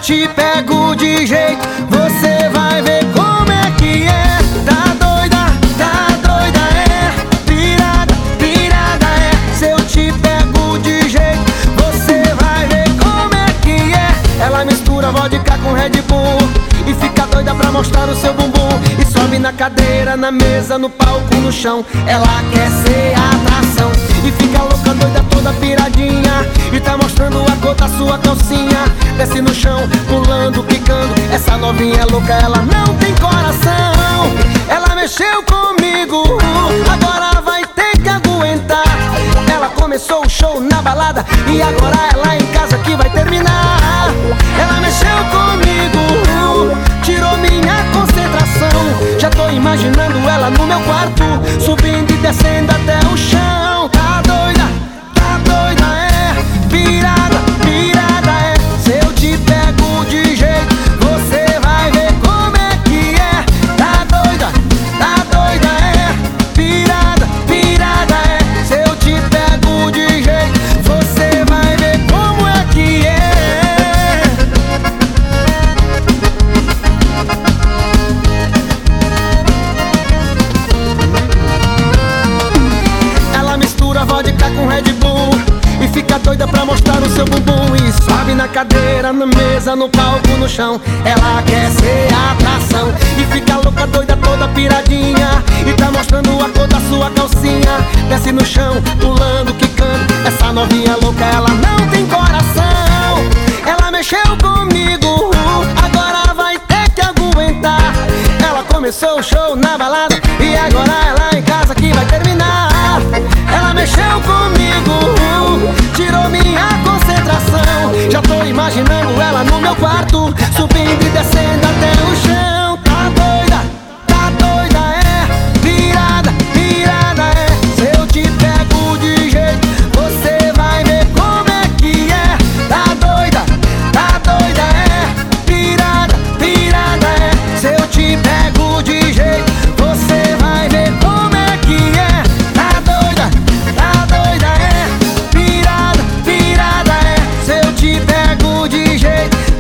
te pego de jeito, você vai ver como é que é. Tá doida é, pirada, pirada é. Se eu te pego de jeito, você vai ver como é que é. Ela mistura vodka com Red Bull e fica doida pra mostrar o seu bumbum. E sobe na cadeira, na mesa, no palco, no chão. Ela quer ser a atração e fica louca, doida, toda piradinha. E tá mostrando a cor da sua calcinha. Desce no chão, pulando, quicando. Essa novinha é louca, ela não tem coração. Ela mexeu comigo, agora vai ter que aguentar. Ela começou o show na balada e agora é lá em casa que vai terminar. Ela mexeu comigo, tirou minha concentração. Já tô imaginando ela no meu quarto, subindo e descendo até o chão. Tá doida é, pirada, pirada é. Se eu te pego de jeito, você vai ver como é que é. Tá doida é, pirada, pirada é. Se eu te pego de jeito, você vai ver como é que é. Ela mistura vodka com Red Bull e fica doida pra mostrar o seu bumbum. E sobe na cadeira, na mesa, no palco, no chão. Ela quer ser a atração e fica louca, doida, toda piradinha. E tá mostrando a cor da sua calcinha. Desce no chão, pulando, quicando. Essa novinha louca, ela não tem coração. Ela mexeu comigo, agora vai ter que aguentar. Ela começou o show na balada e agora é lá em casa que vai terminar. Ela mexeu comigo, tirou minha concentração. Já tô imaginando ela no meu quarto, subindo e descendo até o chão. Tá doida é, pirada, pirada é. Se eu te pego de jeito, você vai ver como é que é. Tá doida é, pirada, pirada é. Se eu te pego de jeito, você vai ver como é que é. Tá doida é, pirada, pirada é. Se eu te pego de jeito,